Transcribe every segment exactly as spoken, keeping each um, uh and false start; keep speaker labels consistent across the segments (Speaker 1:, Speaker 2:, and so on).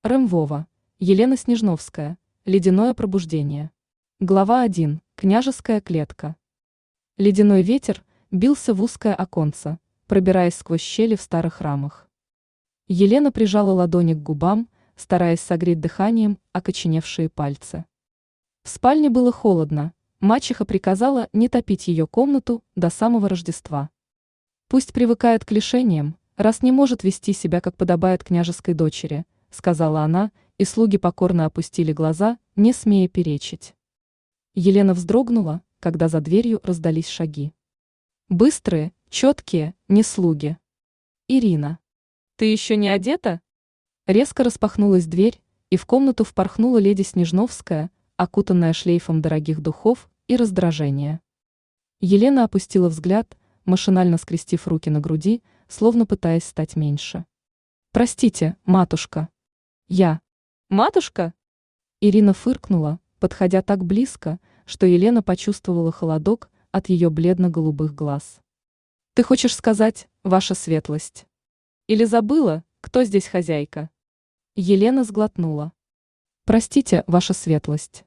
Speaker 1: Ремвова. Елена Снежновская. Ледяное пробуждение. Глава один. Княжеская клетка. Ледяной ветер бился в узкое оконце, пробираясь сквозь щели в старых рамах. Елена прижала ладони к губам, стараясь согреть дыханием окоченевшие пальцы. В спальне было холодно, мачеха приказала не топить ее комнату до самого Рождества. Пусть привыкает к лишениям, раз не может вести себя, как подобает княжеской дочери, сказала она, и слуги покорно опустили глаза, не смея перечить. Елена вздрогнула, когда за дверью раздались шаги. Быстрые, четкие, не слуги. Ирина. «Ты еще не одета?» Резко распахнулась дверь, и в комнату впорхнула леди Снежновская, окутанная шлейфом дорогих духов и раздражения. Елена опустила взгляд, машинально скрестив руки на груди, словно пытаясь стать меньше. «Простите, матушка». «Я». «Матушка?» Ирина фыркнула, подходя так близко, что Елена почувствовала холодок от ее бледно-голубых глаз. «Ты хочешь сказать, ваша светлость? Или забыла, кто здесь хозяйка?» Елена сглотнула. «Простите, ваша светлость».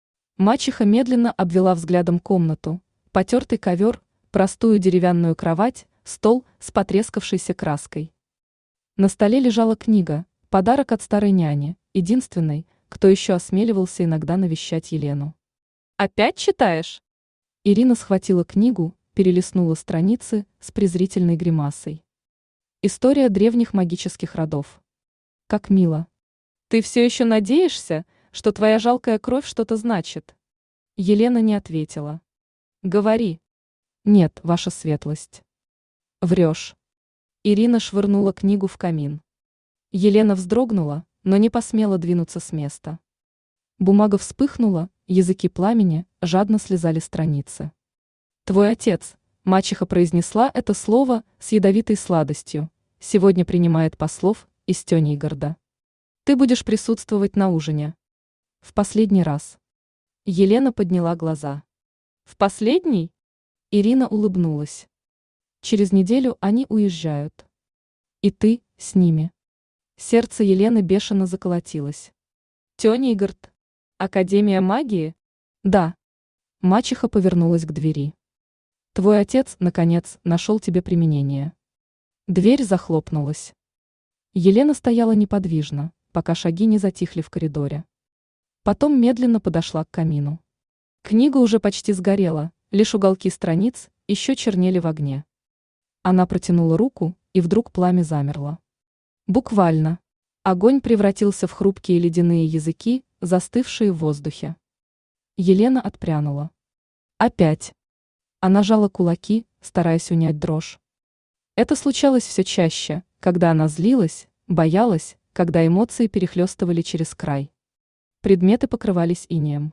Speaker 1: Мачеха медленно обвела взглядом комнату, потертый ковер, простую деревянную кровать, стол с потрескавшейся краской. На столе лежала книга, подарок от старой няни, единственной, кто еще осмеливался иногда навещать Елену. «Опять читаешь?» Ирина схватила книгу, перелистнула страницы с презрительной гримасой. История древних магических родов. Как мило. «Ты все еще надеешься, что твоя жалкая кровь что-то значит?» Елена не ответила. «Говори». «Нет, ваша светлость». «Врешь». Ирина швырнула книгу в камин. Елена вздрогнула, но не посмела двинуться с места. Бумага вспыхнула, языки пламени жадно слезали страницы. «Твой отец», — мачеха произнесла это слово с ядовитой сладостью, «сегодня принимает послов из Тёнигорда. Ты будешь присутствовать на ужине. В последний раз». Елена подняла глаза. «В последний?» Ирина улыбнулась. «Через неделю они уезжают. И ты с ними». Сердце Елены бешено заколотилось. «Тёнигорд? Академия магии?» «Да». Мачеха повернулась к двери. «Твой отец, наконец, нашел тебе применение». Дверь захлопнулась. Елена стояла неподвижно, пока шаги не затихли в коридоре. Потом медленно подошла к камину. Книга уже почти сгорела, лишь уголки страниц еще чернели в огне. Она протянула руку, и вдруг пламя замерло. Буквально. Огонь превратился в хрупкие ледяные языки, застывшие в воздухе. Елена отпрянула. Опять. Она жала кулаки, стараясь унять дрожь. Это случалось все чаще, когда она злилась, боялась, когда эмоции перехлестывали через край. Предметы покрывались инеем.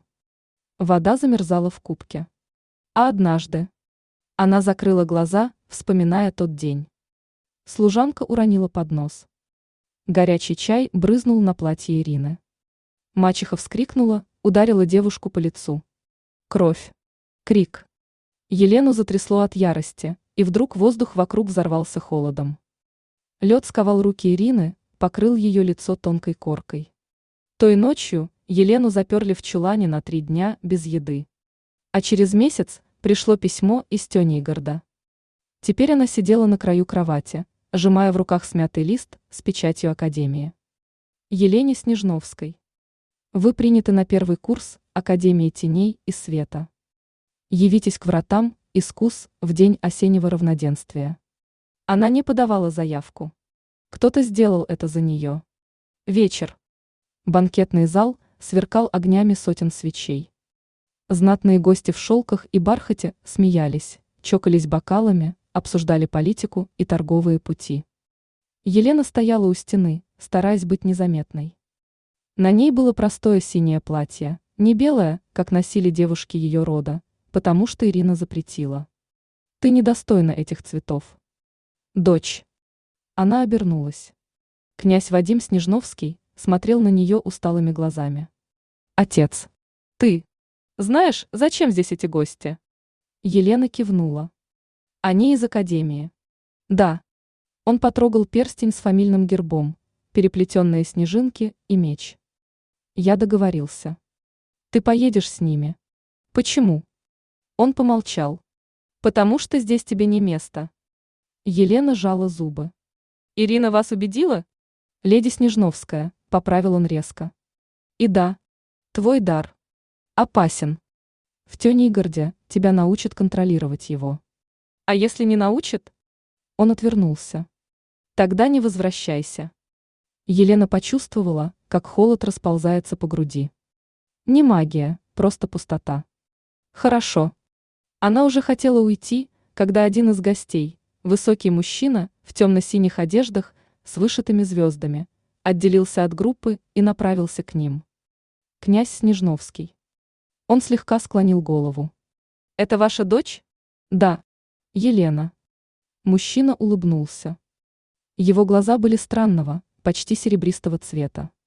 Speaker 1: Вода замерзала в кубке. А однажды она закрыла глаза, вспоминая тот день. Служанка уронила поднос. Горячий чай брызнул на платье Ирины. Мачеха вскрикнула, ударила девушку по лицу. Кровь. Крик. Елену затрясло от ярости, и вдруг воздух вокруг взорвался холодом. Лед сковал руки Ирины, покрыл ее лицо тонкой коркой. Той ночью Елену заперли в чулане на три дня без еды. А через месяц пришло письмо из Тёнигорда. Теперь она сидела на краю кровати, сжимая в руках смятый лист с печатью Академии. Елене Снежновской. Вы приняты на первый курс Академии теней и света. Явитесь к вратам искус в день осеннего равноденствия. Она не подавала заявку. Кто-то сделал это за нее. Вечер. Банкетный зал сверкал огнями сотен свечей. Знатные гости в шелках и бархате смеялись, чокались бокалами, обсуждали политику и торговые пути. Елена стояла у стены, стараясь быть незаметной. На ней было простое синее платье, не белое, как носили девушки ее рода, потому что Ирина запретила. «Ты недостойна этих цветов». «Дочь». Она обернулась. Князь Вадим Снежновский смотрел на нее усталыми глазами. «Отец, ты знаешь, зачем здесь эти гости?» Елена кивнула. «Они из Академии». «Да». Он потрогал перстень с фамильным гербом, переплетенные снежинки и меч. Я договорился. Ты поедешь с ними. Почему? Он помолчал. Потому что здесь тебе не место. Елена сжала зубы. Ирина вас убедила? Леди Снежновская, поправил он резко. И да, твой дар опасен. В Тёнигорде тебя научат контролировать его. А если не научат? Он отвернулся. Тогда не возвращайся. Елена почувствовала, как холод расползается по груди. Не магия, просто пустота. Хорошо. Она уже хотела уйти, когда один из гостей, высокий мужчина в темно-синих одеждах с вышитыми звездами, отделился от группы и направился к ним. Князь Снежновский. Он слегка склонил голову. «Это ваша дочь?» «Да, Елена». Мужчина улыбнулся. Его глаза были странного, почти серебристого цвета.